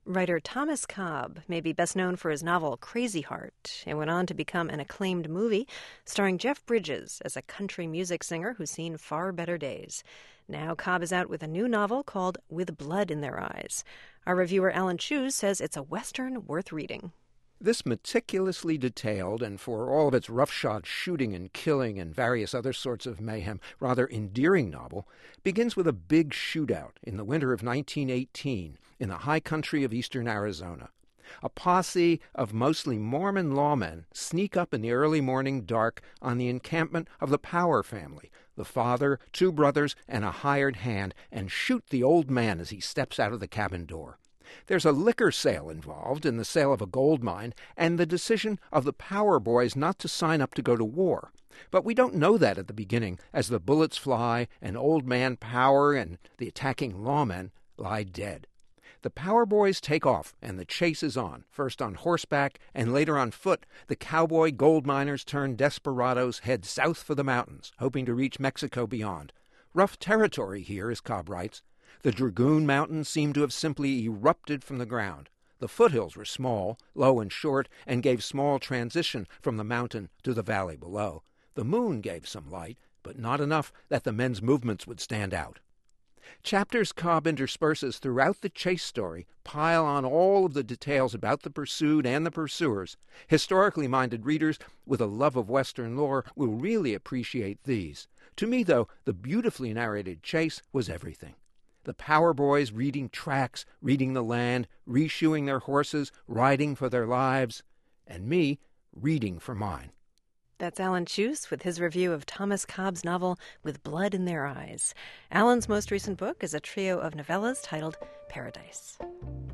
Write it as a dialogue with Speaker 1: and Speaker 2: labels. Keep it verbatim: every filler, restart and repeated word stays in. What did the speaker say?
Speaker 1: Writer Thomas Cobb may be best known for his novel Crazy Heart. It went on to become an acclaimed movie starring Jeff Bridges as a country music singer who's seen far better days. Now Cobb is out with a new novel called With Blood in Their Eyes. Our reviewer Alan Cheuse says it's a Western worth reading.
Speaker 2: This meticulously detailed, and for all of its roughshod shooting and killing and various other sorts of mayhem, rather endearing novel, begins with a big shootout in the winter of nineteen eighteen in the high country of eastern Arizona. A posse of mostly Mormon lawmen sneak up in the early morning dark on the encampment of the Power family, the father, two brothers, and a hired hand, and shoot the old man as he steps out of the cabin door. There's a liquor sale involved in the sale of a gold mine and the decision of the Power boys not to sign up to go to war. But we don't know that at the beginning as the bullets fly and Old Man Power and the attacking lawmen lie dead. The Power boys take off and the chase is on, first on horseback and later on foot. The cowboy gold miners turned desperados head south for the mountains, hoping to reach Mexico beyond. Rough territory here, as Cobb writes. The Dragoon Mountains seemed to have simply erupted from the ground. The foothills were small, low and short, and gave small transition from the mountain to the valley below. The moon gave some light, but not enough that the men's movements would stand out. Chapters Cobb intersperses throughout the chase story pile on all of the details about the pursued and the pursuers. Historically minded readers with a love of Western lore will really appreciate these. To me, though, the beautifully narrated chase was everything. The Power boys reading tracks, reading the land, reshoeing their horses, riding for their lives, and me reading for mine.
Speaker 1: That's Alan Cheuse with his review of Thomas Cobb's novel With Blood in Their Eyes. Alan's most recent book is a trio of novellas titled Paradise.